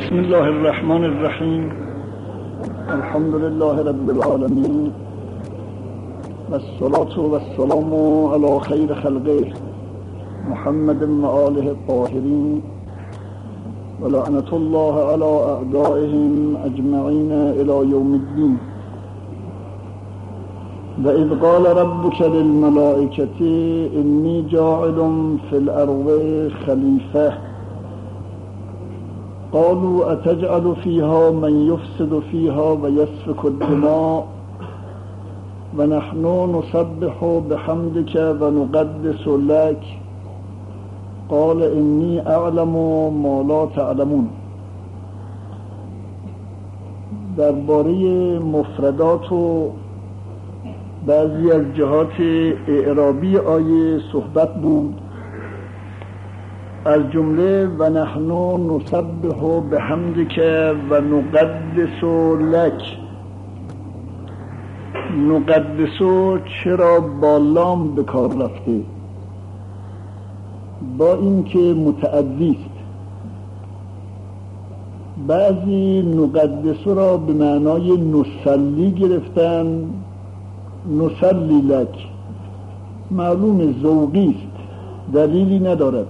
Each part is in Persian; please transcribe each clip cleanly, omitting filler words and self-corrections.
بسم الله الرحمن الرحیم. الحمد لله رب العالمین والصلاة والسلام علی خیر خلقه محمد و آله الطاهرین و لعنة الله علی اعدائهم اجمعین الی یوم الدین. و اذ قال ربک للملائکة انی جاعل فی الارض خلیفة قالوا اتجعل فيها من يفسد فيها ويسفك الدماء ونحن نسبح بحمدك ونقدس لك قال إني أعلم ما لا تعلمون. درباره مفردات و بعضی از جهات اعرابی آیه صحبت بود، از جمله و نحن نسبح بحمدک و نقدس لک. نقدسو چرا با لام به کار رفته؟ با اینکه متعدی است. بعضی نقدسو را به معنای نصلی گرفتن، نصلی لک، معلوم ذوقی است، دلیلی ندارد.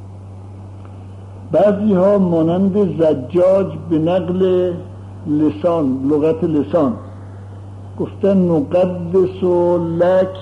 بعضی ها مانند زجاج به نقل لسان، لغت لسان، گفتن نقدس لک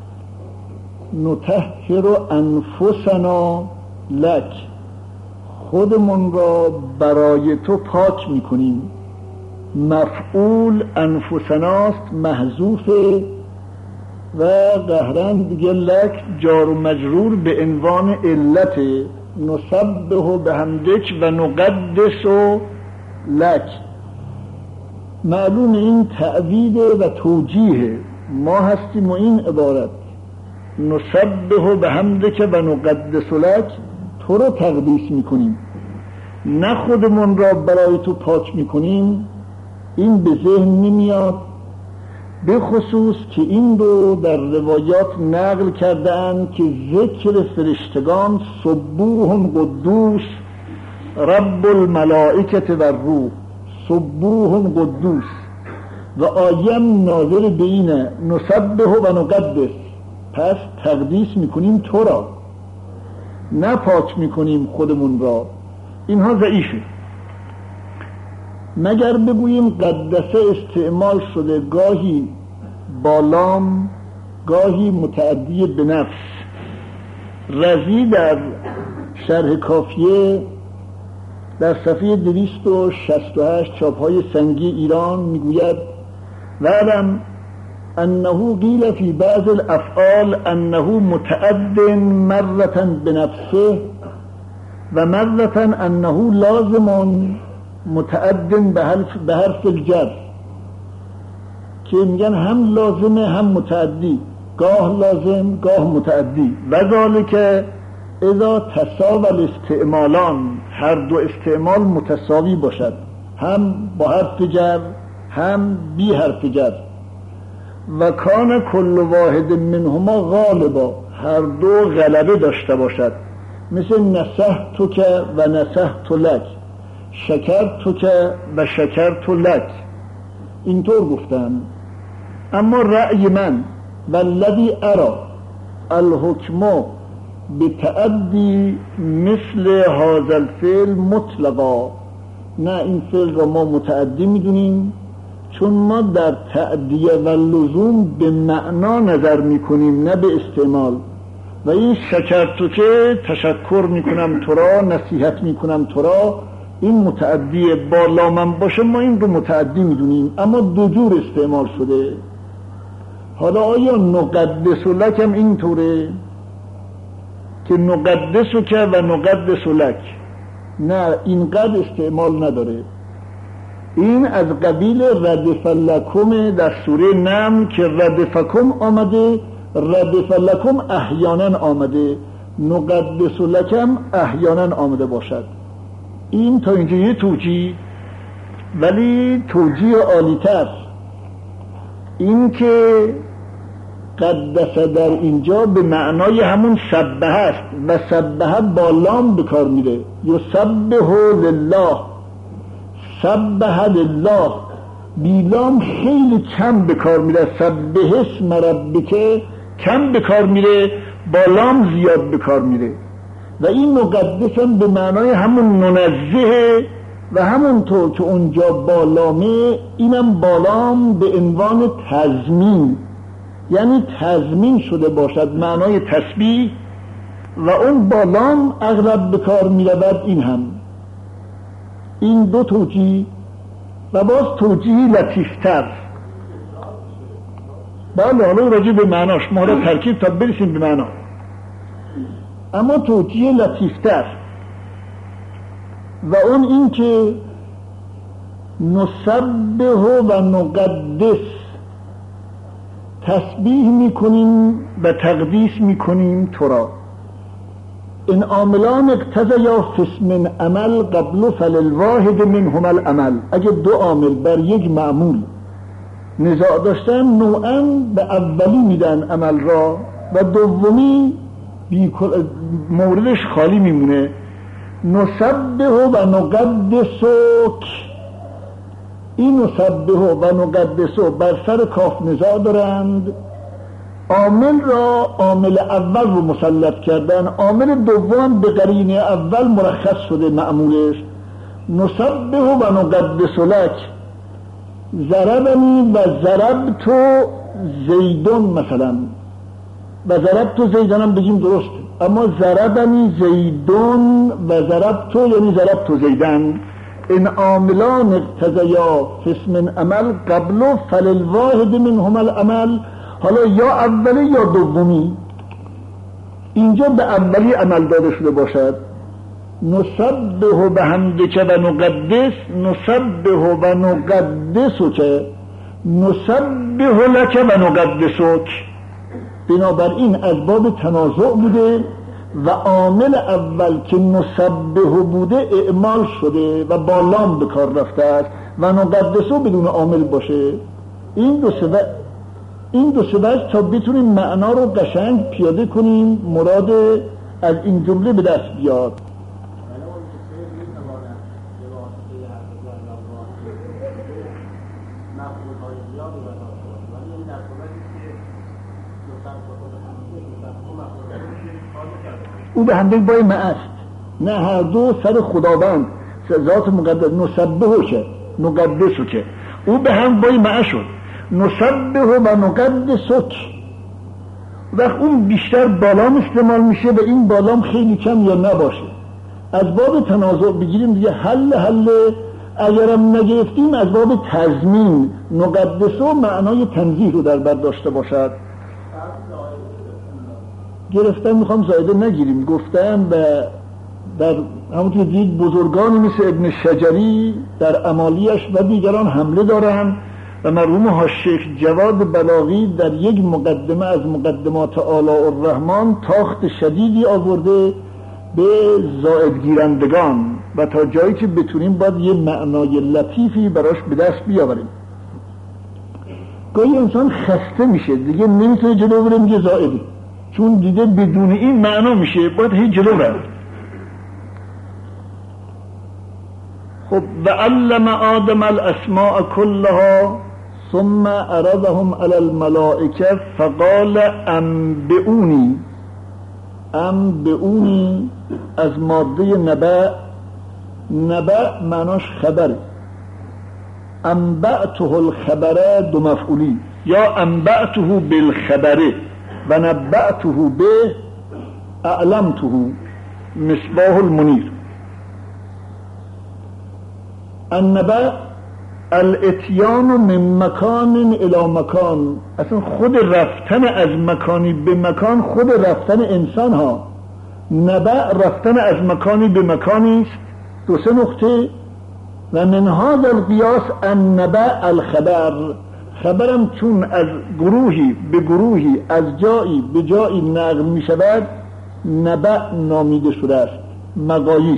نطهر انفسنا لک، خودمون را برای تو پاک میکنیم. مفعول انفسناست، محذوفه و قهرن دیگه لک جار و مجرور به عنوان علت. نسبح بحمدک و نقدس لک، معلوم این تعویض و توجیه ما هستیم و این عبارت نسبح بحمدک و نقدس لک، تو رو تقدیس میکنیم، نه خودمون را برای تو پاک میکنیم. این به ذهن نمیاد، به خصوص که این رو در روایات نقل کردن که ذکر فرشتگان سبوح قدوس رب الملائکه و الروح، سبوح قدوس، و آیم ناظر به اینه نسبح و نقدس، پس تقدیس میکنیم تو را، نه پاک میکنیم خودمون را. اینها ضعیفه. مگر بگوییم قدسه استعمال شده گاهی با لام، گاهی متعدی به نفس. رضی در شرح کافیه در صفحه 268 چاپهای سنگی ایران میگوید وعلم انه قیل فی بعض الافعال انه متعد مرة بنفسه و مرة انه لازم متعد به حرف الجر، که میگن هم لازمه هم متعدی، گاه لازم گاه متعدی. و ذالک اذا تساوی الاستعمالان، هر دو استعمال متساوی باشد، هم با حرف جر هم بی حرف جر. و کان کل واحد منهما غالبا، هر دو غلبه داشته باشد، مثل نصحتک و نصحت لک، شکرتک و شکرت لک، اینطور گفتن. اما رأی من والذی ارى الحکم بتعدی مثل هذا الفعل مطلقا، نه این فعل را ما متعدی میدونیم، چون ما در تعدیه و لزوم به معنا نظر میکنیم نه به استعمال. و این شکرتک تشکر میکنم تو را، نصیحت میکنم تو را، این متعدی با لامم باشه ما این رو متعدی میدونیم، اما دو جور استعمال شده. حالا آیا نقدس لک هم اینطوره که نقدسک و نقدس لک؟ نه، اینقدر استعمال نداره. این از قبیل ردف لکم در سوره نمل که ردفکم آمده، ردف لکم احیانا آمده، نقدس لکم احیانا آمده باشد. این تا اینجا یه توجیه، ولی توجیه عالی‌تر این که قدس در اینجا به معنای همون سبح است و سبح با لام به کار میره. یسبح لله، سبح لله، بیلام خیلی کم به کار میره، سبح اسم ربک کم به کار میره، با لام زیاد به کار میره. و این مقدس هم به معنای همون منزه و همونطور که اونجا بالامه، اینم بالام به عنوان تضمین، یعنی تضمین شده باشد، معنای تسبیح. و اون بالام اغلب به کار میرود. این هم این دو توجیه و باز توجیه لطیفتر. بله حالا راجع به معناش ما را ترکیب تا برسیم به معنا، اما توجیه لطیفتر و اون این که نسبح و نقدس، تسبیح میکنیم و تقدیس میکنیم تو را. ان عاملان اقتضیا فی اسم عمل قبل فللواحد منهما العمل. اگه دو عامل بر یک معمول نزاع داشتن، نوعاً به اولی میدن عمل را و دومی موردش خالی میمونه. نسبح و نقدسک، این نسبح و نقدس بر سر کاف نزاع دارند. عامل را عامل اول رو مسلط کردن، عامل دوم به قرینه اول مرخص شده معمولش. نسبح و نقدس لک، ضربنی و ضربت زیدون مثلا، و ضربت زیدون هم بگیم درست، اما ضربنی زیدون و ضربت یعنی ضربت زیدن. ان عاملان اقتضیا فی اسم عمل قبل فللواحد منهما العمل. حالا یا اولی یا دومی، اینجا به اولی عمل داده شده باشد. نسبح بحمدک و نقدس، نسبح و نقدسک، نسبح لک و نقدسک. بنابراین از باب تنازع بوده و عامل اول که نسبح بوده اعمال شده و با لام به کار رفته است و نقدسو بدون عامل باشه. این دو سبب تا بتونیم معنا رو قشنگ پیاده کنیم، مراد از این جمله به دست بیاد. او به همدل بای معست، نه هر دو سر خداوند ذات مقدس. نسبحو که نقدسو که او به هم بای معست شد. نسبح و نقدسک، وقت اون بیشتر بالام استعمال میشه و این بالام خیلی کم یا نباشه. از باب تنازع بگیریم دیگه حل اگرم نگرفتیم از باب تضمین. نقدسو معنای تنزیه رو در بر داشته باشد. گرفتن میخوام زایده نگیریم، گفتم و در همونطور دید بزرگانی مثل ابن شجری در امالیش و دیگران حمله دارن و مرحوم حاج جواد بلاغی در یک مقدمه از مقدمات آلاء الرحمن تاخت شدیدی آورده به زائد گیرندگان و تا جایی که بتونیم باید یه معنای لطیفی براش به دست بیاوریم. گاهی انسان خسته میشه دیگه نمیتونه جلو بره میگه زائدی، چون دیگه بدون این معنا میشه، باید هی جلو رفت. خب و علم آدم الاسماء كلها ثم عرضهم على الملائکه فقال انبئونی. انبئونی از ماده نبأ معناش خبره. انبأته الخبره دو مفعولی، یا انبأته بالخبره و نبأته به اعلمته، مصباح المنیر. النبأ الاتیان من مکان الی مکان، اصلا خود رفتن از مکانی به مکان، خود رفتن انسان ها. نبأ رفتن از مکانی به مکانی است. دو سه نقطه. و من هذا القیاس النبأ الخبر، خبرم چون از گروهی به گروهی از جایی به جایی نقل می شود نبأ نامیده شده است. مقاییس.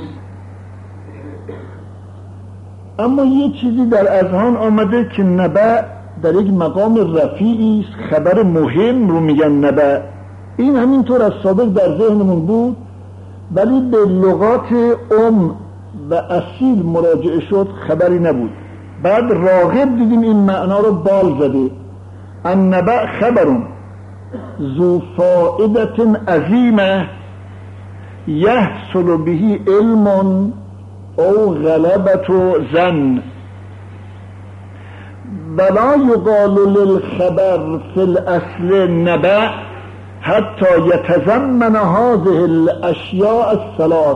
اما یه چیزی در اذهان آمده که نبأ در یک مقام رفیعی است، خبر مهم رو میگن نبأ. این همینطور از سابق در ذهنمون بود، ولی به لغات و و اصیل مراجعه شد خبری نبود. بعد راغب دیدیم این معنا رو بال زده، النبأ خبرون ذو فائدة عظیمه یحصل به علم او غلبت ظن ولا یقال للخبر فی الاصل نبأ حتی یتضمن هذه الاشیاء الثلاث.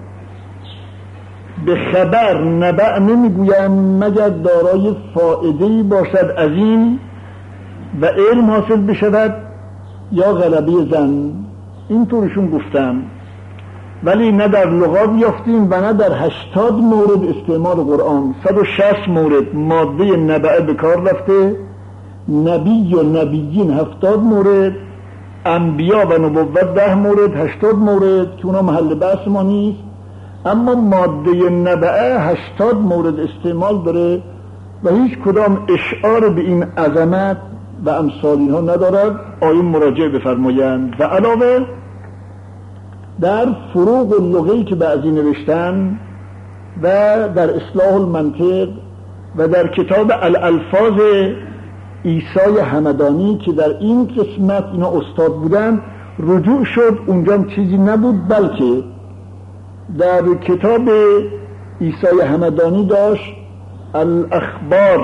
به خبر نبأ نمیگویم مگر دارای فائده‌ای باشد عظیم و علم حاصل بشود یا غلبه ظن. اینطورشون گفتم، ولی نه در لغات یافتیم و نه در 80 مورد استعمال قرآن 160 مورد ماده نبأ به کار رفته، نبی و نبیین 70 مورد، انبیا و نبوت 10 مورد، 80 مورد که اونا محل بحث ما نیست. اما ماده نبأ 80 مورد استعمال داره و هیچ کدام اشعار به این عظمت و امثال اینها ندارد. آیه مراجعه بفرمایند. و علاوه در فروق اللغوی که بعضی نوشتن و در اصلاح المنطق و در کتاب الالفاظ عیسی همدانی که در این قسمت اینا استاد بودن رجوع شد، اونجا چیزی نبود، بلکه در کتاب عیسی همدانی داشت الاخبار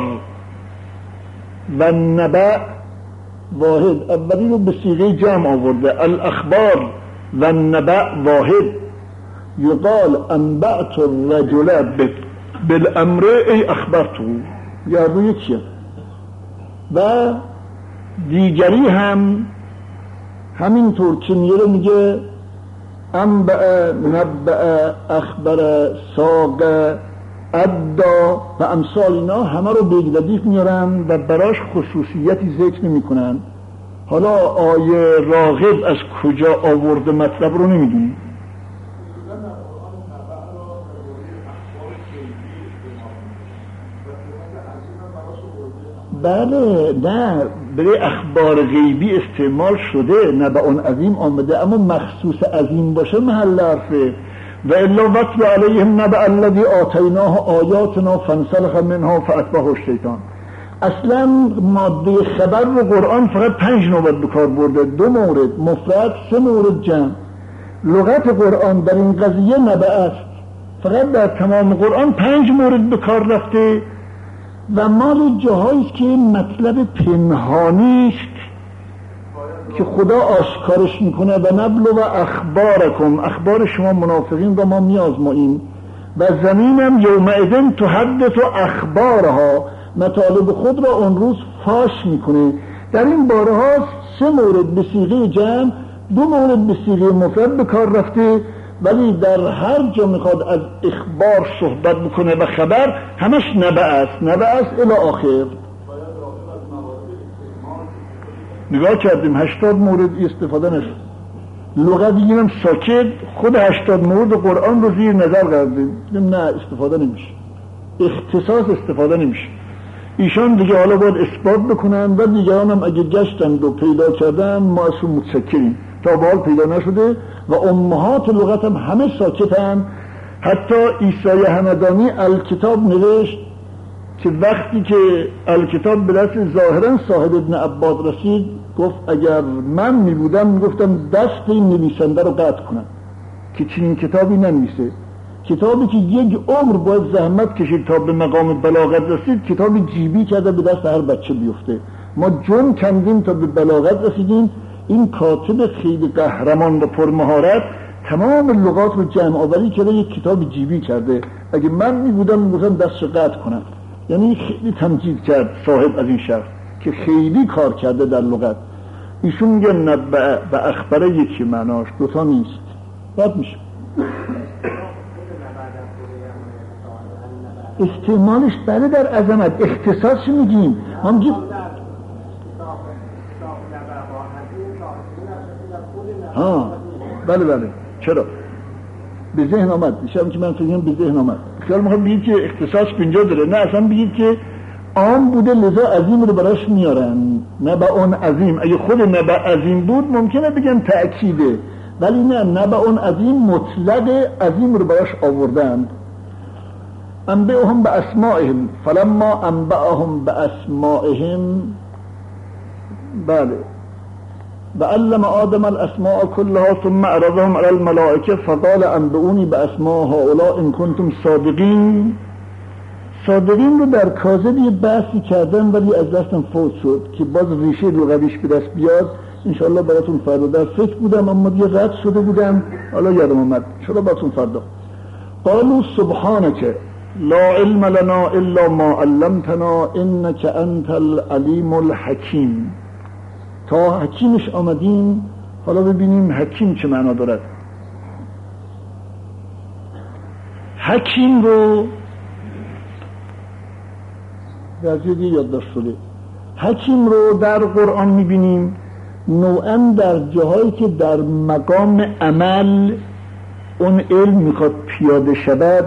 و نبأ واحد، اولی رو به صیغه جمع آورده، الاخبار و نبأ واحد. یقال انبأت الرجل بالامر ای اخبرته، یا رو یکیه. و دیگری هم همینطور که میگه انبأ نبأ اخبر ساق ادا و امثال اینا، همه رو به ردیف میارن و براش خصوصیتی ذکر نمی کنن. حالا آیه راغب از کجا آورده مطلب رو نمیدونیم. بله، نه برای اخبار غیبی استعمال شده، نبأ عظیم آمده، اما مخصوص عظیم باشه محل حرفه. و الا واتل علیهم نبأ الذی آتیناه آیاتنا فانسلخ منها فاتبعه الشیطان. اصلا ماده خبر رو قرآن فقط 5 نوبت به کار برده، 2 مورد مفرد، 3 مورد جمع. لغت قرآن در این قضیه نبأ است، فقط در تمام قرآن 5 مورد به کار رفته و مال جاهایی است که مطلب پنهانی است که خدا آشکارش میکنه. و نبلو و اخبارکم، اخبار شما منافقین را ما میازماییم. و زمینم یومئذ تحدث اخبارها، مطالب خود را اون روز فاش میکنه. در این باره ها 3 مورد به صیغه جمع، 2 مورد به صیغه مفرد به کار رفته، ولی در هر جا میخواد از اخبار صحبت بکنه و خبر همش نبأ است، نبأ است الی آخر. نگاه کردیم 80 مورد استفاده نشد. لغت دیگرم ساکت، خود 80 مورد قرآن رو زیر نظر قرار دادیم، نه استفاده نمیشه، اختصاص استفاده نمیشه. ایشان دیگه حالا باید اثبات بکنن و دیگران هم اگه گشتن و پیدا کردن ما ازشون متشکریم. تا به حال پیدا نشده و امهات لغت هم همه ساکتن. حتی عیسی همدانی الکتاب نوشت که وقتی که الکتاب به دست ظاهرا صاحب ابن عباد رسید، گفت اگر من می بودم می گفتم دست این نویسنده رو قطع کنم که چنین کتابی ننویسه. کتابی که 1 عمر باید زحمت کشید تا به مقام بلاغت رسید، کتابی جیبی کرده به دست هر بچه بیفته. ما جون کندیم تا به بلاغت رسیدیم. این کاتب خیلی قهرمان و پرمهارت تمام لغات رو جمع آوری کرده، یک کتاب جیبی کرده. اگه من می بودم می گفتم دست رو قطع کنم. یعنی خیلی تمجید کرد صاحب از این شخص که خیلی کار کرده در لغت. ایشون میگه نبأ و اخبر یکی معناش، 2 تا نیست. بد میشه استعمالش. بله در عظمت اختصاصی میگیم، ما میگیم بله چرا به ذهن آمد میشم که من فکرم به ذهن آمد. خیال میخوام بگید که اختصاص اینجا داره، نه اصلا بگید که عام بوده لذا عظیم رو براش میارن. نبأ عظیم، اگه خود نبأ عظیم بود ممکنه بگن تأکیده، ولی نه، نبأ عظیم مطلق عظیم رو براش آوردن. انبئهم باسمائهم فلما انبأهم باسمائهم بله وعلم آدم الاسماء كلها ثم عرضهم على الملائکه فقال انبئونی باسماء هؤلاء ان کنتم صادقین. صادقین رو در کاذب یه بحثی کردم ولی از دستم فوت شد که باز ریشه لغویش به دست بیاد انشاءالله براتون فردا. در فکر بودم اما دیگه رد شده بودم، حالا یادم اومد انشاءالله براتون فردا. قالوا سبحانك لا علم لنا الا ما علمتنا انك انت العلیم الحکیم. تا حکیمش آمدیم، حالا ببینیم حکیم چه معنا دارد. حکیم رو رضیدی یادداشت شده. حکیم رو در قرآن میبینیم نوعا در جاهایی که در مقام عمل اون علم میخواد پیاده شود،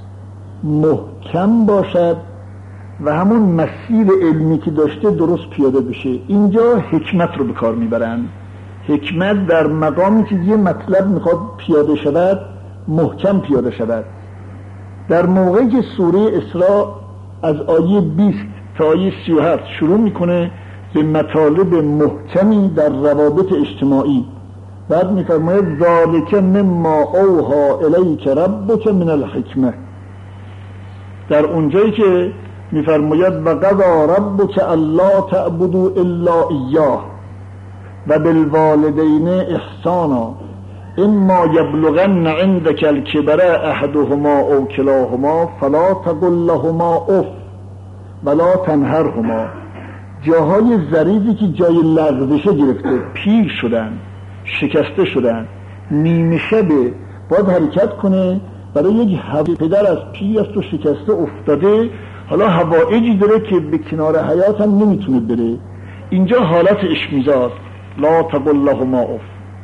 محکم باشد و همون مسیر علمی که داشته درست پیاده بشه. اینجا حکمت رو به کار میبرن. حکمت در مقامی که یه مطلب میخواد پیاده شود، محکم پیاده شود. در موقعی که سوره اسراء از آیه 20 تا آیه 37 شروع میکنه به مطالب محکمی در روابط اجتماعی، بعد میفرماید ذالک مما اوحی الیک ربک من الحکمه. در اونجایی که میفرماید و قضی ربک الا تعبدوا الا ایاه و بالوالدین احسانا اما یبلغن عندك الكبر احدهما او کلاهما فلا تقل لهما اف ولا تنهرهما. جاهای ظریفی که جای لغزشه گرفته، پیر شدن، شکسته شدن، نیمه شبه باید حرکت کنه برای یک پدر از پیر است و شکسته افتاده، حالا حوائجی داره که به کنار حیات هم نمیتونه بره. اینجا حالت اشمیزاد، لا تقل لهما اف،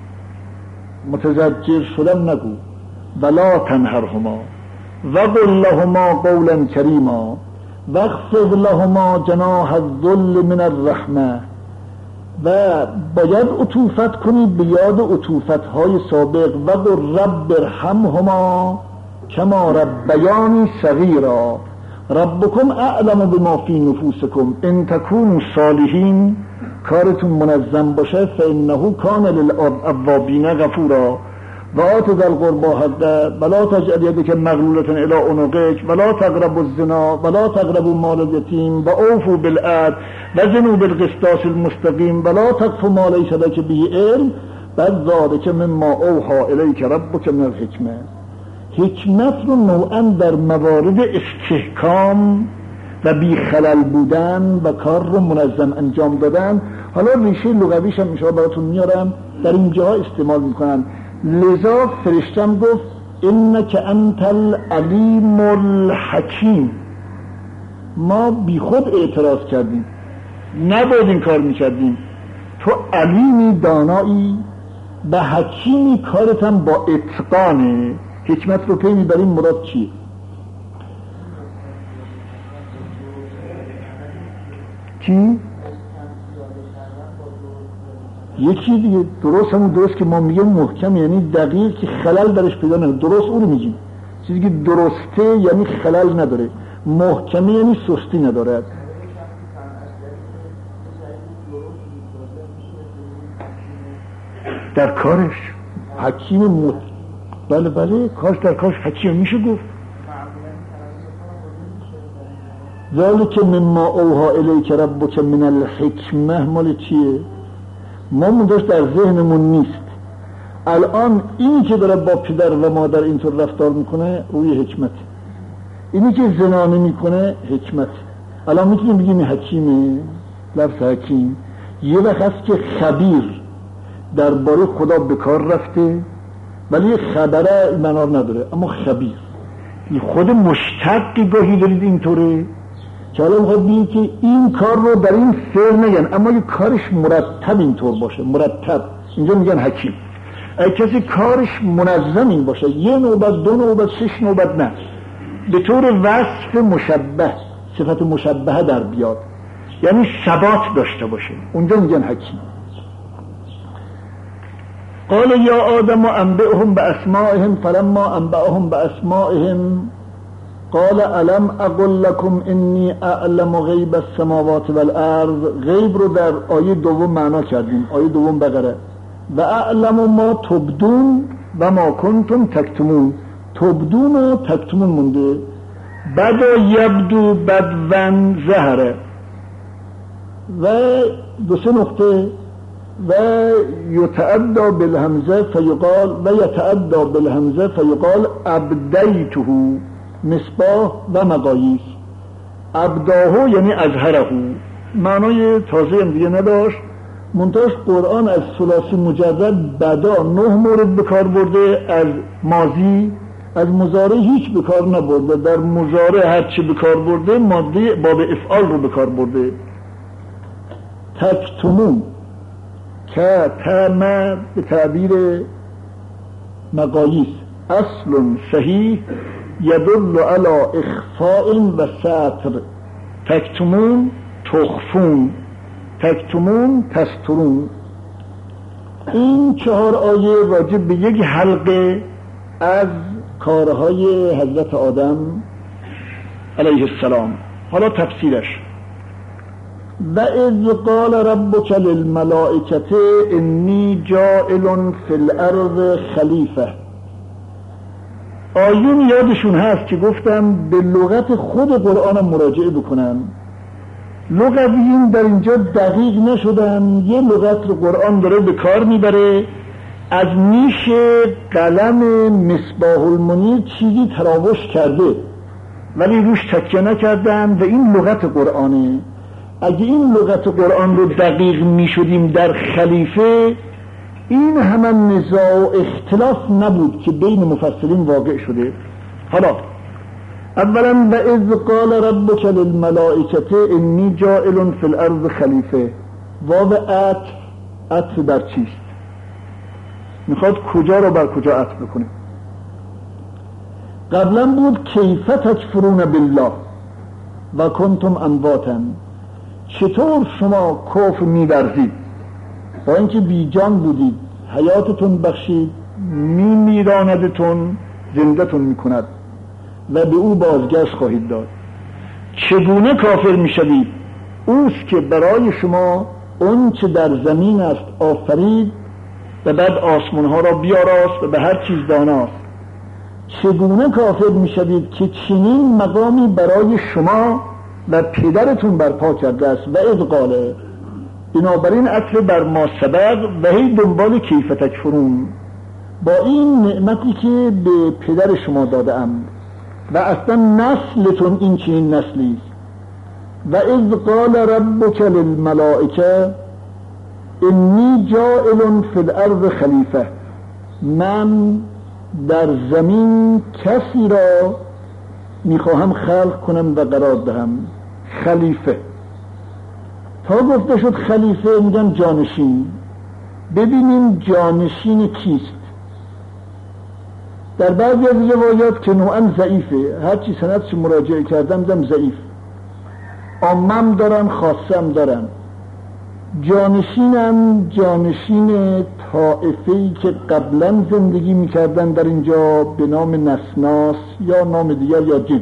متزجر شدن نگو، ولا تنهرهما وقل لهما قولا کریما واخفض لهما جناح الذل من الرحمه. و باید عطوفت کنی به یاد عطوفت‌های سابق. وقل رب ارحمهما کما ربیانی صغیرا ربکم اعلم بما فی نفوسکم ان تکونوا صالحین. کارتون منظم باشه فانه کان للأوابین غفورا و آت ذا القربى حقه ولا تجعل یدک مغلولة الی عنقک ولا تقربوا الزنا ولا تقربوا مال الیتیم و اوفوا بالعهد وزنوا بالقسطاس المستقیم ولا تقف ما لیس لک به علم بل ذلک مما اوحی الیک ربک من الحکمه. حکمت رو نوعا در موارد استحکام و بی خلل بودن و کار رو منظم انجام دادن. حالا ریشه لغویش هم میشه براتون میارم، در اینجا استعمال میکنن. لذا فرشتم گفت انک انت العلیم الحکیم. ما بی خود اعتراض کردیم، نباید این کار میکردیم. تو علیمی، دانایی و حکیمی، کارتم با اتقانه. حکمت رو پی میبریم مراد چیه؟ کی؟ یکی دیگه درست، همون درست که ما میگیم محکم یعنی دقیق که خلل درش پیدا نکنه. درست اون رو میگیم، چیزی که درسته یعنی خلل نداره. محکمه یعنی سستی نداره. در کارش حکیم بله کارش در کارش حکیم میشه گفت. ذالک مما اوحی الیک ربک من الحکمه مال چیه؟ ما داشت در ذهنمون نیست. الان اینی که داره با پدر و مادر اینطور رفتار میکنه روی حکمت، اینی که زنا نمیکنه حکمت. الان میتونیم بگیم حکیمه. لفظ حکیم یه وقت هست که خبیر درباره خدا به کار رفته ولی خبره معنا نداره، اما خبیر خود مشتق گاهی دارید اینطوره که حالا میخواد بگیم که این کار رو در این فعل نگن، اما یه کارش مرتب اینطور باشه. مرتب اینجا میگن حکیم. اگه کسی کارش منظم این باشه، یه نوبت، دو نوبت، 6 نوبت، نه، به طور وصف مشبه، صفت مشبهه در بیاد، یعنی ثبات داشته باشه، اونجا میگن حکیم. قال یا آدم انبئهم باسمائهم فلما انبأهم باسمائهم قال الم اقل لكم انی اعلم غیب السماوات والارض. غیب رو در آیه دوم معنا کردیم، آیه دوم بقره. و اعلم ما تبدون و ما کنتم تکتمون. تبدون و تکتمون مونده. بدا یبدو بدون زهره. و دو سه نقطه. و یتعدى بالهمزه فیقال و یتعدى بالهمزه فیقال ابدیته مصباح و مقاییس. ابداهو یعنی اظهره، معنای تازه هم دیگه نداشت. منتهاش قرآن از ثلاثی مجرد بدا 9 مورد بکار برده، از ماضی، از مضارع هیچ بکار نبرده. در مضارع هرچی بکار برده ماده باب افعال رو بکار برده. تکتمون که تمه به تعبیر مقاییس اصل صحیح یدل علی اخفاء و ستر. تکتمون تخفون، تکتمون تسترون. این 4 آیه راجع به یک حلقه از کارهای حضرت آدم علیه السلام. حالا تفسیرش. و اذ قال ربک للملائکه انی جاعل فی الارض خلیفه. آیون یادشون هست که گفتم به لغت خود قرآن مراجعه بکنن. لغویین در اینجا دقیق نشدن. یه لغت رو قرآن داره به کار میبره، از نیش قلم مصباح المنیر چیزی تراوش کرده ولی روش تکیه نکردن و این لغت قرآنه. اگه این لغت قرآن رو دقیق میشدیم در خلیفه، این همه نزاع و اختلاف نبود که بین مفسرین واقع شده. حالا اولا و اذ قال ربک للملائکه انی جاعل فی الارض خلیفه. واو عطف بر چیست؟ میخواد کجا رو بر کجا عطف بکنه؟ قبلا بود کیف تکفرون بالله و کنتم امواتا. چطور شما کفر می‌ورزید با اینکه بیجان بودید، حیاتتون بخشید، میمیراندتون، زنده‌تون میکند و به او بازگشت خواهید داد. چگونه کافر میشوید؟ اوست که برای شما اون چه در زمین است آفرید و بعد آسمانها را بیاراست و به هر چیز داناست. چگونه کافر میشوید که چنین مقامی برای شما و پدرتون برپا کرده است؟ و اذ قال، بنابراین عطف بر ما سبق و هی دنبال کیف تکفرون، با این نعمتی که به پدر شما دادم و اصلا نسلتون این چنین نسلی است. و اذ قال ربک للملائکه انی جاعل فی الارض خلیفه. من در زمین کسی را میخواهم خلق کنم و قرار دهم. خلیفه تا گفته شد خلیفه میگن جانشین. ببینیم جانشین کیست. در بعضی از روایات که نوعا ضعیفه، هرچی سندش مراجعه کردم دیدم ضعیف، عامم دارن خاصم دارن. جانشینم جانشین طائفه‌ای که قبلا زندگی میکردن در اینجا به نام نسناس یا نام دیگر یا جد،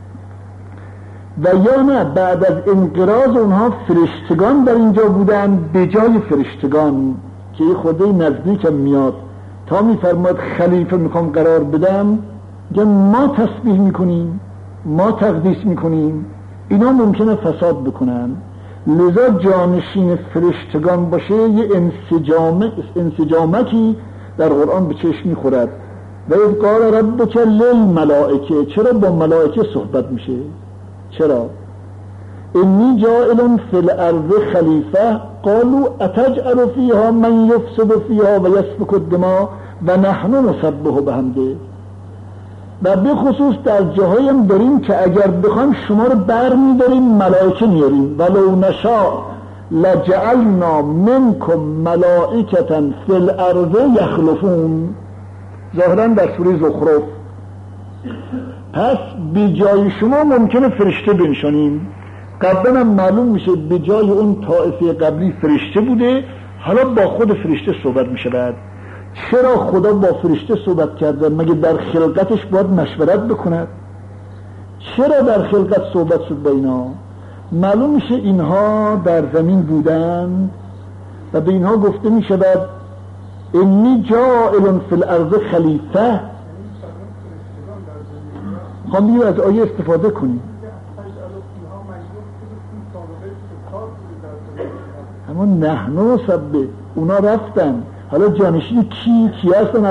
و یا نه بعد از انقراض اونها فرشتگان در اینجا بودن به جای فرشتگان که یه خورده نزدیکم میاد. تا میفرماد خلیفه میخوام قرار بدم، میگن ما تسبیح میکنیم، ما تقدیس میکنیم، اینا ممکنه فساد بکنن. لذا جانشین فرشتگان باشه یه انسجامکی در قرآن به چشم میخورد. و اذ قال ربک للملائکه، چرا با ملائکه صحبت میشه؟ چرا؟ انی جاعل فی الارض خلیفه قالوا اتجعل فیها من یفسد فیها و یسفک الدماء و نحن نسبح بحمده. و به خصوص در جاهایی هم داریم که اگر بخوایم شما رو بر میداریم ملائکه میاریم. ولو نشاء لجعلنا منکم ملائکة فی الارض یخلفون، ظاهرا در سوره زخرف. پس به جای شما ممکنه فرشته بنشانیم. قبلا هم معلوم میشه به جای اون طائفه قبلی فرشته بوده، حالا با خود فرشته صحبت میشه. بعد چرا خدا با فرشته صحبت کرده؟ مگه در خلقتش باید مشورت بکند؟ چرا در خلقت صحبت شد با اینا؟ معلوم میشه اینها در زمین بودند و به اینها گفته میشود انی جاعل فی الارض خلیفه. خواهم بیو از آیه استفاده کنیم. اما نحنو سبه، اونا رفتن، حالا جانشین کی هستن؟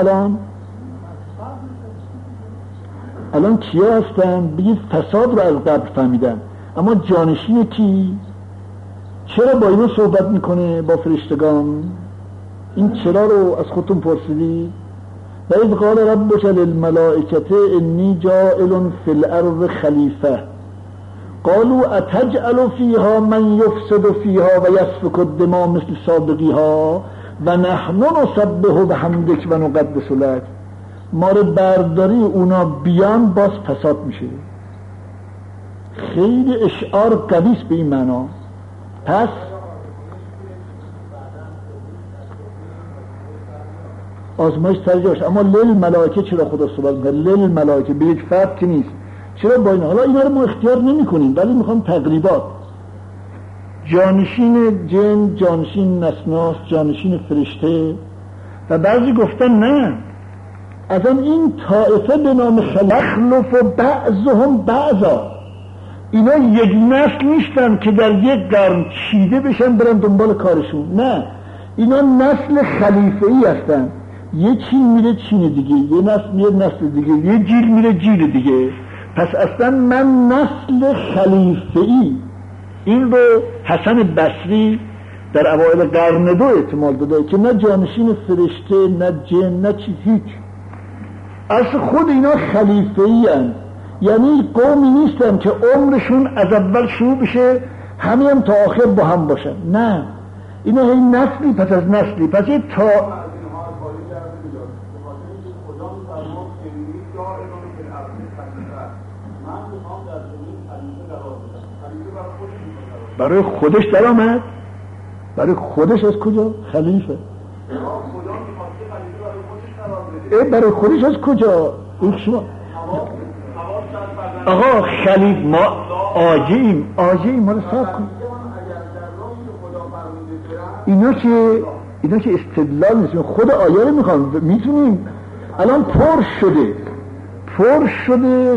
الان کیا هستن؟ بگید فساد رو از قبل فهمیدن، اما جانشین کی؟ چرا با اینو صحبت میکنه با فرشتگان؟ این چرا رو از خودتون پرسیدید؟ و اذ قال ربک للملائکة انی جاعل فی الارض خلیفه قالوا اتجعل فیها من یفسد فیها و یسفک الدماء مثل سابقیها و نحن نسبح بحمدک و نقدس لک. ما رو برداری اونا بیان باز فساد میشه. خیلی اشعار قویست به این معنا. پس آزمایش ترجیحش، اما للملائکه چرا خدا صحبت میکنه؟ للملائکه به یک فرد که نیست. چرا با این؟ حالا اینا رو ما اختیار نمی کنیم ولی میخوام تقریبات. جانشین جن، جانشین نسناس، جانشین فرشته. و بعضی گفتن نه، از این طائفه به نام خلف و بعضهم بعضا، اینا یک نسل نیستن که در یک قرن چیده بشن برن دنبال کارشون. نه، اینا نسل خلیفه‌ای هستن. یه چین میره چین دیگه، یه نسل میره نسل دیگه، یه جیل میره جیل دیگه. پس اصلا من نسل خلیفه‌ای. این رو حسن بصری در اوایل قرن 2 احتمال داده که نه جانشین فرشته نه جن نه چیز، هیچ. اصل خود اینا خلیفه‌ای هستند، یعنی قومی نیستن که عمرشون از اول شروع بشه همین تا آخر با هم باشن. نه، اینا هی نسلی پس از نسلی. پس یه تا برای خودش در آمد. برای خودش از کجا؟ خلیفه. برای خودش از کجا؟ این شما آقا خلیفه، ما آجیم ما رو صاف کن. اینا که استدلال نیست، خود آیه رو میخوام. میتونیم الان پر شده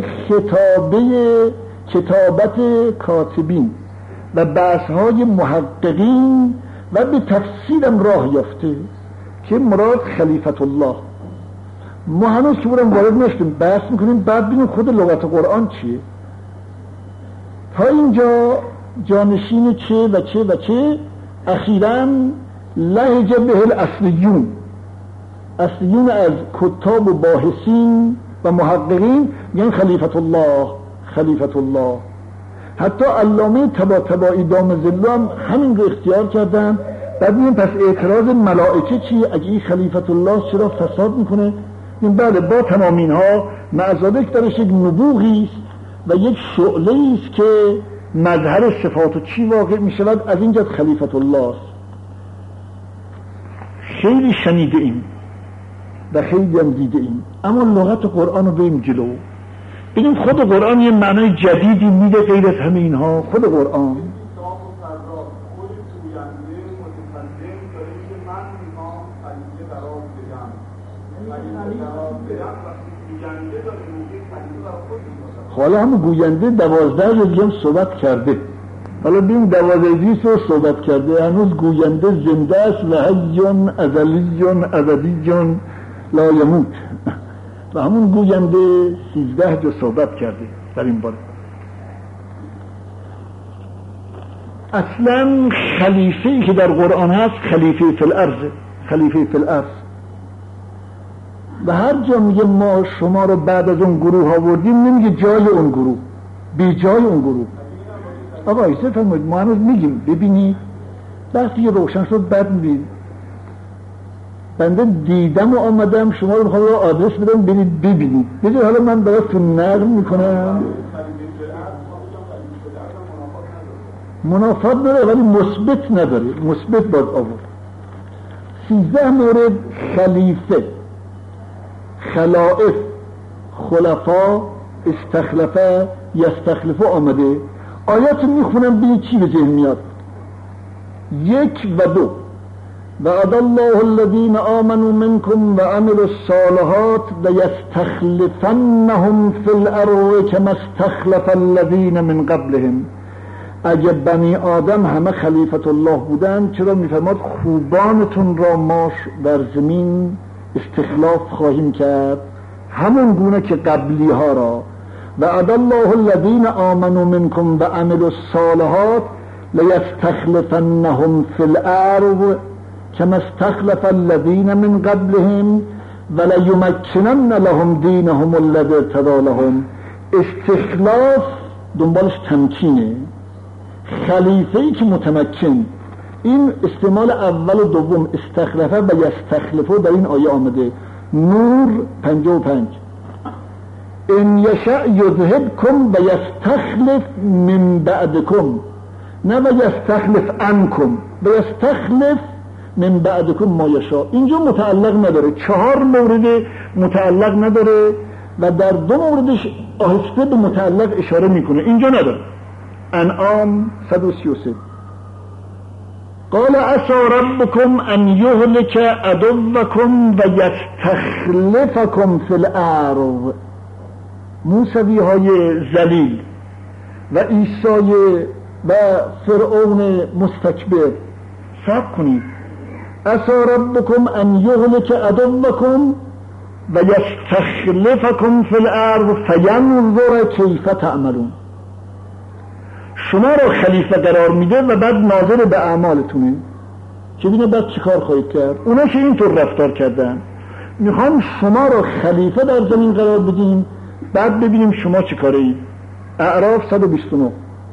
کتابت کاتبین و بحث‌های محققین و به تفصیلم راه یافته که مراد خلیفت الله. ما هنوز که برم وارد نشدیم، بحث میکنیم، بعد ببینیم خود لغت قرآن چیه. تا اینجا جانشین چه و چه و چه. اخیراً لهج به الاصلیون از کتاب و باحثین و محققین یعنی خلیفت الله. حتی علامه طباطبایی دام ظله هم همین رو اختیار کردن. بعد میگن پس اعتراض ملائکه چیه؟ اگه این خلیفت الله چرا فساد میکنه؟ این بله، با تمام اینها معذالک درش یک نبوغی است و یک شعله است که مظهر صفات و چی واقع میشود. از اینجا خلیفت الله است. خیلی شنیده ایم و خیلی هم دیده ایم، اما لغت قرآن رو بریم جلو. ببینیم خود قرآن یه معنای جدیدی میده غیر از همه اینها. خود قرآن حالا هم گوینده 12 روزی هم صحبت کرده. حالا ببین 12 روزی رو صحبت کرده، هنوز گوینده زنده است و حیون ازلیون ابدیون لا یموت. و همون گوینده 13 جو صحبت کرده در این باره. اصلا خلیفه‌ای که در قرآن هست خلیفه فی الارض. و هر جا میگه ما شما رو بعد از اون گروه آوردیم، نمیگه جای اون گروه، بی جای اون گروه. آقا ایسه فرمایید، ما هنوز میگیم ببینید وقتی روشن شد بعد میبینید. بنده دیدم و آمدم، شما رو میخوام آدرس بدم برید ببینید. بذار حالا من براتون نقل میکنم. منافات نداره ولی مثبت نداره، مثبت باید آورد. 13 مورد خلیفه، خلائف، خلفا، استخلفه یستخلفه آمده. آیات میخونم ببین چی به ذهن میاد. 1 و 2 وعد الله الذین آمنوا منکم و عملوا الصالحات لیستخلفنهم فی الارض کما استخلف الذین من قبلهم. اگه بنی آدم همه خلیفت الله بودن، چرا میفرماد خوبانتون را ما در زمین استخلاف خواهیم کرد همون گونه که قبلی ها را. وعد الله الذین آمنوا منکم و عملوا الصالحات لیستخلفنهم فی الارض کما استخلف الذین من قبلهم ولیمکنن لهم دینهم الذی ارتضی لهم. استخلاف دنبالش تمکینه، خلیفه‌ای که متمکن. این استعمال اول و دوم استخلفه و یستخلفه در این آیه آمده. نور 55 ان یشأ یذهبکم و یستخلف من بعدکم، نه و یستخلف عنکم، و یستخلف من بعدکم ما یشاء. اینجا متعلق نداره، 4 مورد متعلق نداره و در 2 موردش آهسته به متعلق اشاره میکنه، اینجا نداره. انعام 133 قال عسى ربكم ان يهلك عدوكم و یستخلفكم فی الارض. موسوی های ذلیل و عیسی و فرعون مستکبر، صبر کنید. عسى ربكم ان يهلك عدوكم و یستخلفكم فی الارض فینظر کیف تعملون. شما را خلیفه قرار میده و بعد ناظر به اعمالتونه که ببینه بعد چی کار خواهید کرد. اونا که اینطور رفتار کردن، میخوام شما را خلیفه در زمین قرار بدیم، بعد ببینیم شما چی کاره اید. اعراف 129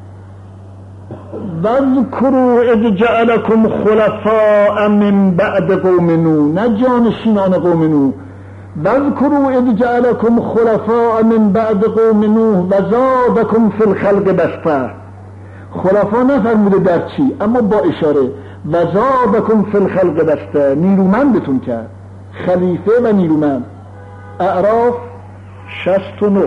وَاذْكُرُوا اذ جعلكم خلفاء من بعد قوم نوح، نه جانشینان قوم نوح. وَاذْكُرُوا اذ جعلكم خلفاء من بعد قوم نوح و زادكم فی الخلق بسطة. خلفا نفرموده در چی، اما با اشاره. و زادكم فی الخلق بسطة، نیرومندتون کرد، خلیفه و نیرومند. اعراف 69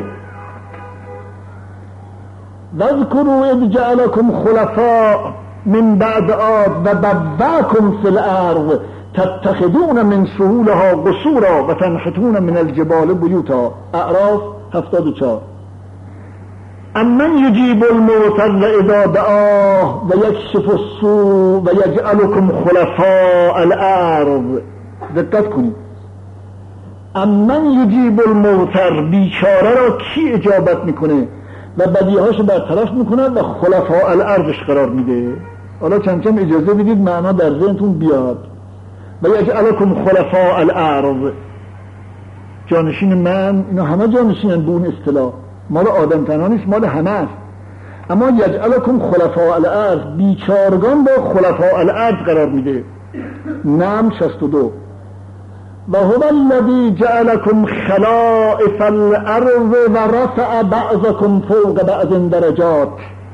وَاذْكُرُوا اذ جعلكم خلفاء من بعد عاد و بوأکم فی الارض تتخذون من سهولها قصورا و تنحتون من الجبال بیوتا. اعراف 74 امن یجیب المضطر اذا دعاه و یکشف السوء و یجعلکم خلفاء الارض. دقت کنید. امن یجیب المضطر، بیچاره را کی اجابت میکنه و بدیهاشو برطرف میکنه و خلفاء الارضش قرار میده. حالا چند چند اجازه بدید معنا در ذهنتون بیاد. و یجعلکم خلفاء الارض، جانشین من، اینا همه جانشینن به اون اصطلاح، مال آدم تنها نیست، مال همه است. اما یجعلکم خلفاء الارض، بیچارگان با خلفاء الارض قرار میده. نم 62 و هو الذی جعلکم خلائف الارض و رفع بعضکم فوق بعض درجات.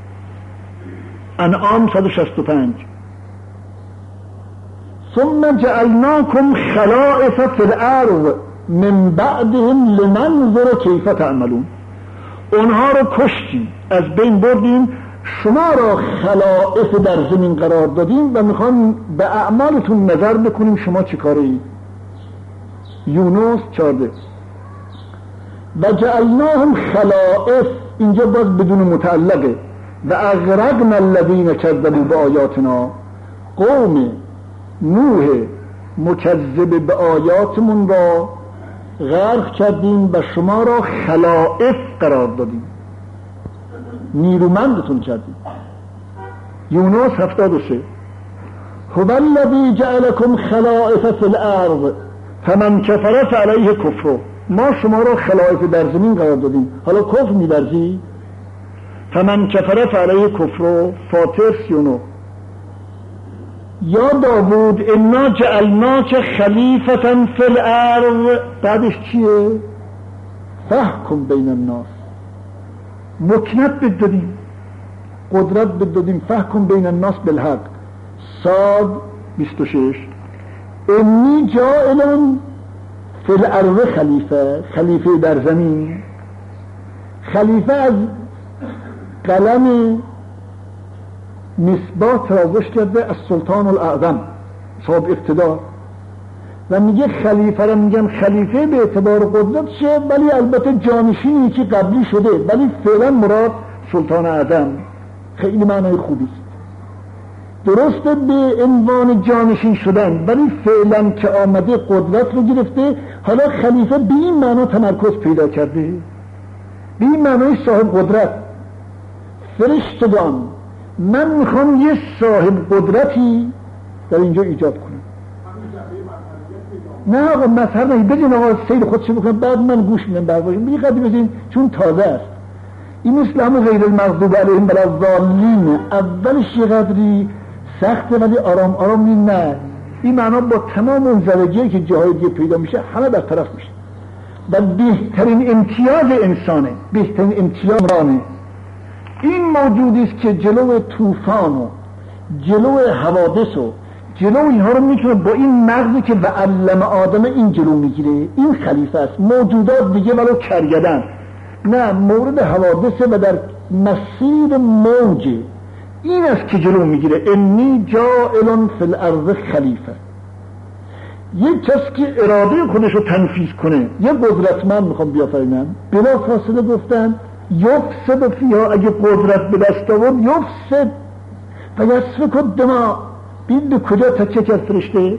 انعام 165 ثم جعلناكم خلائف في الارض من بعدهم لننظر کیف تعملون. اونها رو کشتیم، از بین بردیم، شما را خلائف در زمین قرار دادیم و میخوام به اعمالتون نظر بکنیم شما چی کاره اید. یونس 14 و جعلناهم خلائف، اینجا باز بدون متعلقه. و اغرقنا الذین کذبوا بآیاتنا، قوم نوح مکذب به آیاتمون را غرق کردیم و شما را خلائف قرار دادیم، نیرومندتون کردیم. یونس 73 هو الذی جعلکم خلائف فی الارض فمن کفر فعلیه کفر. ما شما را خلائف در زمین قرار دادیم، حالا کفر می‌ورزی؟ فمن کفر فعلیه کفر. فاطر 39 یا داوود انا جعلناک خلیفة فی الارض، بعدش چیه؟ فحکم بین الناس، مکنت بدادیم، قدرت بدادیم، فحکم بین الناس بالحق. صاد 26 انی جاعل فی الارض خلیفه، خلیفه در زمین. خلیفه از قلم مصباح تراوش کرده از سلطان الاعظم صاحب اقتدار و میگه خلیفه را میگن خلیفه به اعتبار قدرت شه، ولی البته جانشینی که قبلی شده، ولی فعلا مراد سلطان اعظم. خیلی معنای خوبی است. درسته به عنوان جانشین شدن، ولی فعلا که آمده قدرت رو گرفته. حالا خلیفه به این معنا تمرکز پیدا کرده، به این معنای صاحب قدرت. فرشتگان من میخوام یه صاحب قدرتی در اینجا ایجاد کنم. نه آقا مذهب نه، بگین آقا سیر خودشو بکنم بعد من گوش میدم برباشیم. بگی قدی بزین چون تازه است. این مثل همون غیر المغضوب علیهم ولا الضالین، اولش یه قدری سخته ولی آرام آرام این نه. این معنا با تمام اون زرگیه که جاهای دیگه پیدا میشه همه برطرف میشه. و بهترین امتیاز انسانه، بهترین امتیاز رانه این موجودی است که جلو طوفان و جلو حوادث و جلو اینها رو میتونه با این مغزی که به علم آدم این جلو میگیره. این خلیفه است. موجودات دیگه ولو کرگدن نه، مورد حوادث و در مسیر موجه. این است که جلو میگیره. انی جاعل فی الارض خلیفه. یک کس که اراده خودش رو تنفیذ کنه، یک قدرتمند میخوام بیافرینم، بلا فاصله گفتن یفسد فیها، اگه قدرت به دست آورد یفسد و یسفک الدماء. بید به کجا تکیه کرد فرشته؟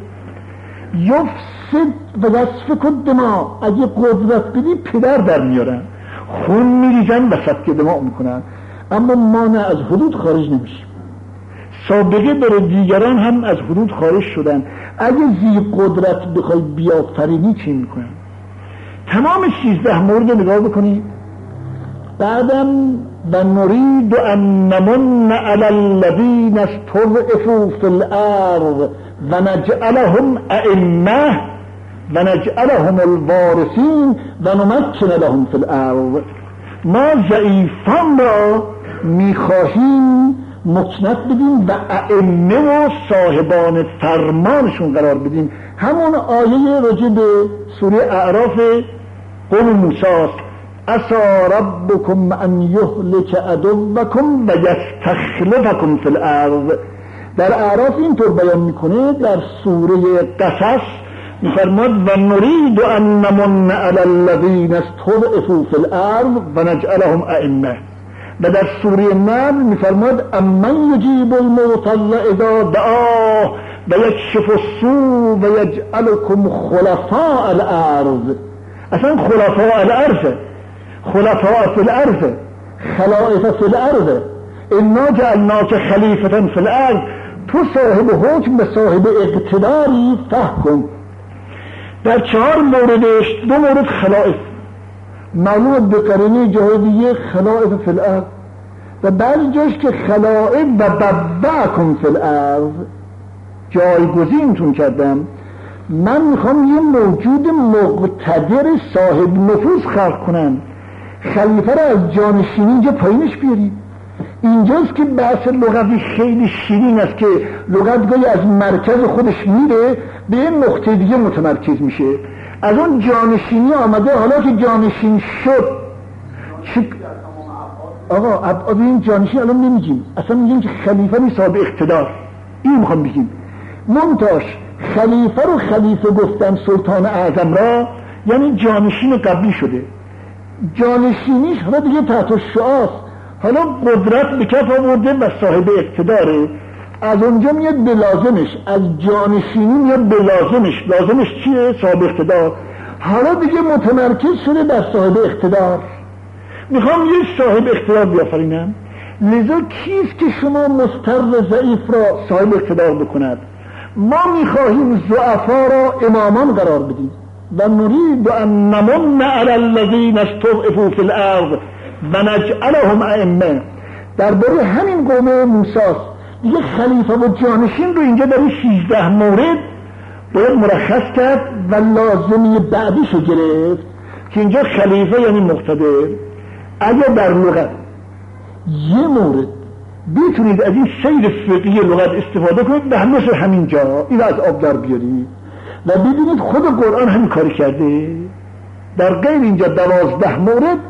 یفسد و یسفک الدماء. اگه قدرت بدی پدر در میارن، خون میریزن و سفک دماء میکنن. اما ما نه، از حدود خارج نمیشیم. سابقه داره دیگران هم از حدود خارج شدن. اگه زی قدرت بخوای بیافرینی چی میکنن؟ تمام 16 مورد نگاه بکنید. بعدم و نرید ان نمن علی الذین استضعفوا فی الارض و نجعلهم ائمه و نجعلهم الوارثین و نمکن لهم فی الارض. ما ضعیفان را میخواهیم مکنت بدیم و ائمه و صاحبان فرمانشون قرار بدیم. همون آیه راجع به سوره اعراف قوم موسی است. عسى ربكم ان يهلك عدوكم و یستخلفکم فی الارض. در اعراف اینطور بیان میکنه. در سوره قصص میفرماد و نرید ان نمن علی الذین استضعفوا فی الارض و نجعلهم ائمه. و در سوره نمل میفرماد امن یجیب المضطر اذا دعاه و یکشف السوء و یجعلکم خلفاء الارض. اصلا خلفاء الارض، خلفاء فی الارض، خلائف فی الارض. انا جعلناک خلیفة فی الارض. تو صاحب حکم به صاحب اقتداری فحکم. در 4 موردش 2 مورد خلائف معلوم به قرینه جای دیگه خلائف فی الارض و بعضی جاش که خلائف و ببعکم فی الارض جایگزینتون کردم. من میخوام یه موجود مقتدر صاحب نفوذ خلق کنم. خلیفه را از جانشینی اینجا پایینش بیارید. اینجاست که بحث لغوی خیلی شیرین است که لغت گاهی از مرکز خودش میره به یه نقطه دیگه متمرکز میشه. از اون جانشینی آمده، حالا که جانشین شد آقا ابعاد این جانشین الان نمیگیم، اصلا میگیم که خلیفه نیست، صاحب اقتدار. این میخوام بگیم. منتاش خلیفه رو خلیفه گفتن سلطان اعظم را، یعنی جانشین قبلی شده. جانشینیش حالا دیگه تحت الشعاست، حالا قدرت به کف آورده و صاحب اقتداره. از اونجا میاد به لازمش، از جانشینی میاد به لازمش. لازمش چیه؟ صاحب اقتدار. حالا دیگه متمرکز شده بر صاحب اقتدار. میخوام یه صاحب اقتدار بیافرینم. لذا کیست که شما مضطر ضعیف را صاحب اقتدار بکند؟ ما میخواهیم ضعفا را امامان قرار بدیم. و نرید ان نمن علی الذین استضعفوا فی الارض و نجعلهم ائمه. درباره همین قوم موسی دیگه خلیفه و جانشین رو اینجا در این 16 مورد باید مرخص کرد و لازمی بعدیشو گرفت که اینجا خلیفه یعنی مقتدر. اگر در لغت یه مورد بتونید از این سیر فقهی لغت استفاده کنید به مثل همین جا این از آب در بیارید و ببینید خود قرآن همین کاری کرده. در غیر اینجا 12 مورد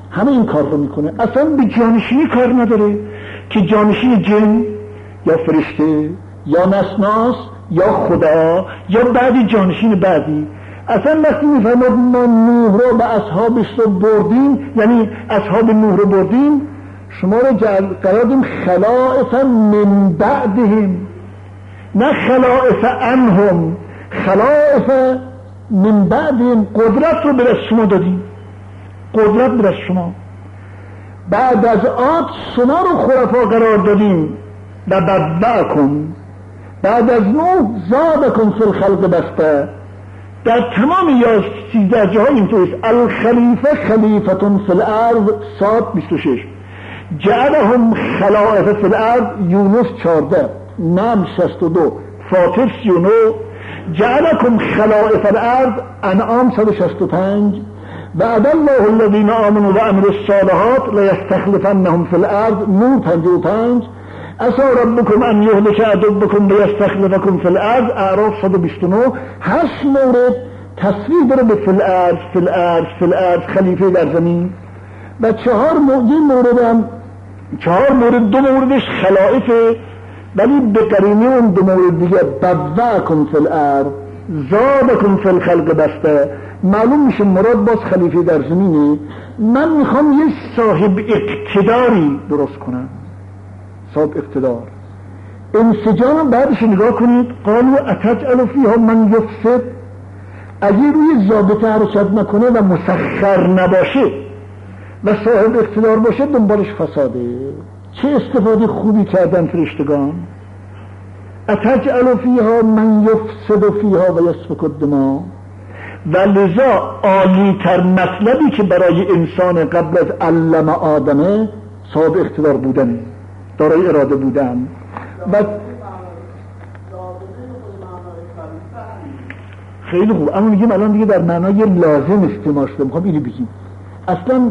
همه این کار رو میکنه. اصلا به جانشینی کار نداره که جانشین جن یا فرشته یا نسناس یا خدا یا بعدی جانشین بعدی. اصلا وقتی میفرماد ما نوح رو به اصحابش رو بردیم، یعنی اصحاب نوح رو بردیم، شما رو قرار دیم خلائف من بعدهم، نه خلائف عنهم، خلائف من بعدهم. قدرت رو به دست شما دادیم، قدرت به دست شما. بعد از عاد شما رو خلفا قرار دادیم و بدبعکم، بعد از نوح زادکم فی الخلق بسته. در تمام 13 جاهای اینطوریست. الخلیفه خلیفتون فی الارض صاد 26، جعلهم خلائف فی الارض یونس 14، نم 62، فاطر 39، جعلکم خلائف الارض انعام 165، وعد الله الذین آمنوا و عملوا الصالحات لیستخلفنهم فی الارض نور 55، عسى ربكم ان يهلك عدوكم ويستخلفكم في الارض اعراف 129. 8 مورد تصریح داره به فی الارض فی الارض فی الارض، خلیفه در زمین. و 4 مورد 2 موردش خلائفه، ولی به قرینه اون 2 مورد دیگه بوأکم فی الارض زادکم فی الخلق بسته. معلوم میشه مراد باز خلیفه در زمینه. من میخوام یه صاحب اقتداری درست کنم، صاحب اقتدار. انسجام بعدش نگاه کنید. قالوا اتجعل فیها من یفسد، اگه روی ضابطه حرکت نکنه و مسخر نباشه و صاحب اقتدار باشه دنبالش فساده. چه استفاده خوبی کردن فرشتگان. اتجعل فیها من یفسد فیها و یسفک الدماء. و لذا عالی تر مطلبی که برای انسان قبل از علم آدمه صاحب اقتدار بودنه، دارای اراده بودن. و خیلی خوب، اما میگیم الان دیگه در معنای لازم استعمال شده. میخوام اینو بگیم اصلا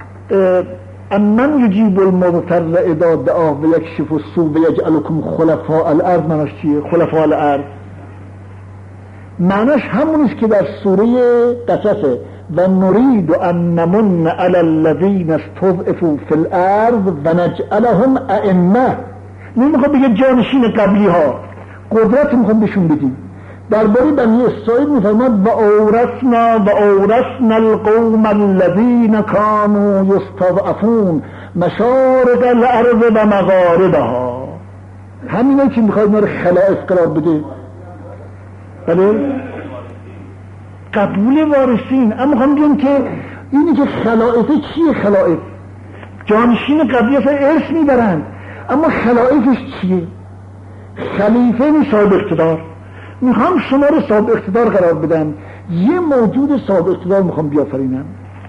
امن یجیب المضطر اذا دعاه و یکشف السوء و یجعلکم خلفاء الارض. معناش چیه؟ خلفاء الارض معناش همونیست که در سوره قصصه و نرید ان نمن علی الذین استضعفوا فی الارض و نجعلهم ائمه. نمیخواد بگه جانشین قبلی ها، قدرت میخوام بهشون بدیم. درباره بنی اسرائیل میفرماد و اورثنا القوم الذین کانوا یستضعفون مشارق الارض و مغاربها. همینه که میخواد اینا رو خلائف قرار بده. بله قبول وارثین. اما میخوام بگم که اینی که خلائفه چیه؟ خلائف جانشین قبلی اصلا ارث میبرن، اما خلائفش چیه؟ خلیفه می صاحب اقتدار. میخوام شما رو صاحب اقتدار قرار بدم، یه موجود صاحب اقتدار میخوام بیافرینم.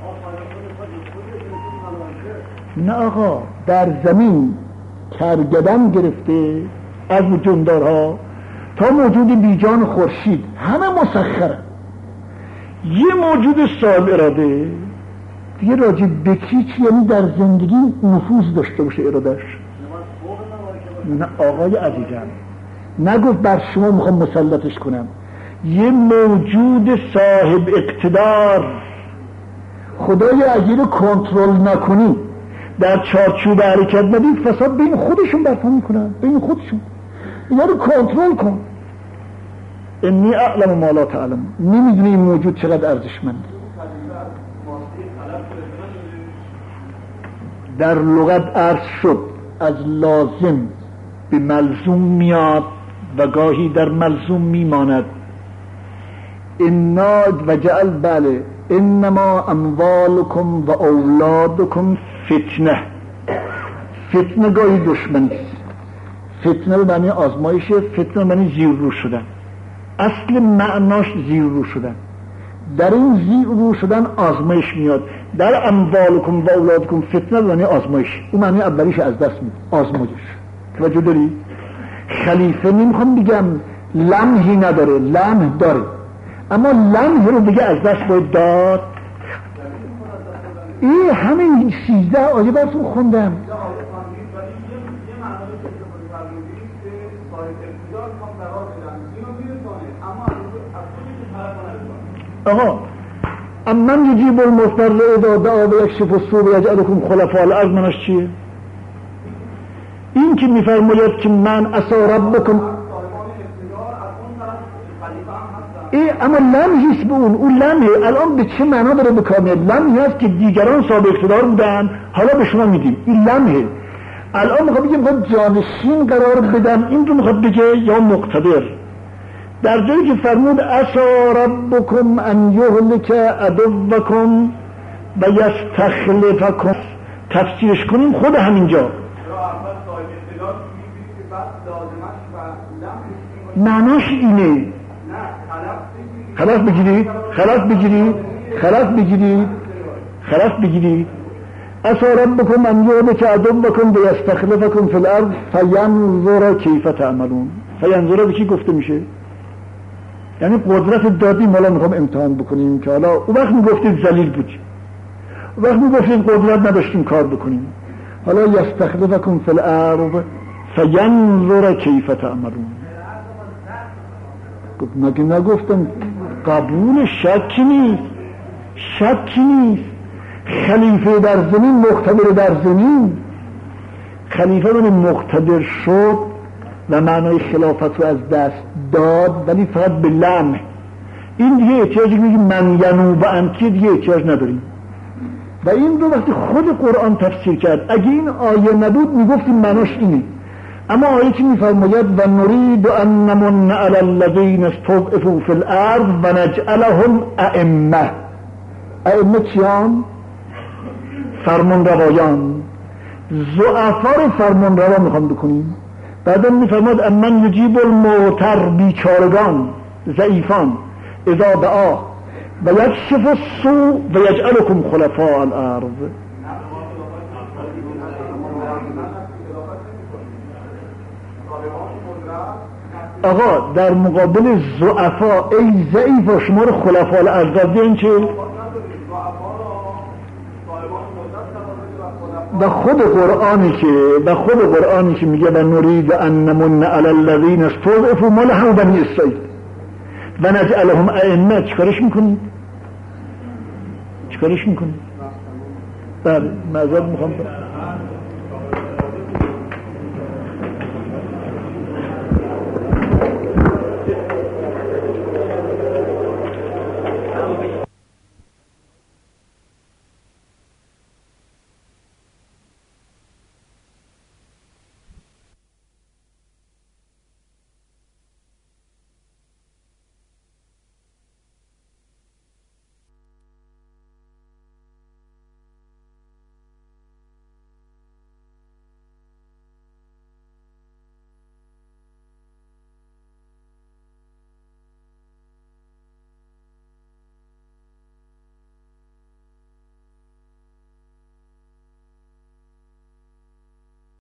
نه آقا، در زمین کرگدن گرفته از جندارها تا موجود بیجان خورشید همه مسخره. یه موجود صاحب اراده دیگه راجع به کی چی، یعنی در زندگی نفوذ داشته باشه ارادش. نه آقای عزیزم، نگفت بر شما میخوام مسلطش کنم. یه موجود صاحب اقتدار. خدای اگه رو کنترل نکنی، در چارچوب حرکت ندید، فساد بین خودشون برپا میکنن، بین خودشون. اینا رو کنترل کن. انی اعلم ما لا تعلم. نمیدونی این موجود چقدر ارزشمند. در لغت عرض شد از لازم به ملزوم میاد و گاهی در ملزوم میماند. انا و جعل بله انما اموالکم و اولادکم فتنه. فتنه گاهی دشمنی است. فتنه به معنی آزمایشه، فتنه به معنی زیر رو شدن. اصل معناش زیر رو شدن. در این زیر رو شدن آزمایش میاد. در اموالکم و اولادکم فتنه به معنی آزمایش. اون معنی اولیش از دست میاد، آزمایش. توجه داری؟ خلیفه نمیخوام بگم لمحی نداره، لمح داره، اما لمح رو دیگه از دست باید داد. این همین 13 آیه براتون خوندم. آقا امن یجیب المضطر اذا دعا و یکشف السوء و یجعلکم خلفاء الارض منش چیه؟ این که میفرماید که من عسی ربکم اما لمحیست به اون لمحه الان به چه معنا داره به کامل؟ لمحی هست که دیگران صاحب اقتدار بودن حالا به شما میدیم. این لمحه. الان میخواد بگه میخواد جانشین قرار بدم، این رو میخواد بگه یا مقتدر. در جایی که فرمود عسی ربکم ان یهلک عدوکم و یستخلفکم، تفسیرش کنیم خود همینجا معناش اینه. خلاص بگیرید عسی ربکم ان یهلک عدوکم و یستخلفکم فی الارض فینظر کیف تعملون. فینظر به چی گفته میشه؟ یعنی قدرت دادیم، حالا میخوام امتحان بکنیم که حالا اون وقت میگفتید ذلیل بودیم، اون وقت میگفتید قدرت نداشتیم کار بکنیم، حالا یستخلفکم فی الارض فینظر کیف تعملون. مگه نگفتم قبول؟ شکی نیست. خلیفه در زمین، مقتدر در زمین. خلیفه من مقتدر شد و معنای خلافت رو از دست داد، ولی فقط به لمح. این دیگه احتیاجی میگه من ینوب انکی دیگه احتیاج نداریم. و این رو وقتی خود قرآن تفسیر کرد، اگه این آیه نبود میگفتیم معناش اینه. اما آیه که میفرماید و نرید ان نمن علی الذین استضعفوا فی الارض و نجعلهم ائمه. ائمه چیان؟ فرمان روایان. ضعفا رو فرمان روا میخوام بکنیم. بعدا میفرماید امن یجیب المعتر، بیچارگان ضعیفان، اذا دعا و یکشف السوء و یجعلکم خلفاء الارض. آقا در مقابل ضعفا ای ضعیفا شما رو خلفاء الارض دیدن چه؟ و خود قرآنی که میگه و نرید ان نمن علی الذین استضعفوا مال هم بنی اسرائیل و نجعلهم ائمه، چیکارش میکنید؟ بله معذرت میخوام.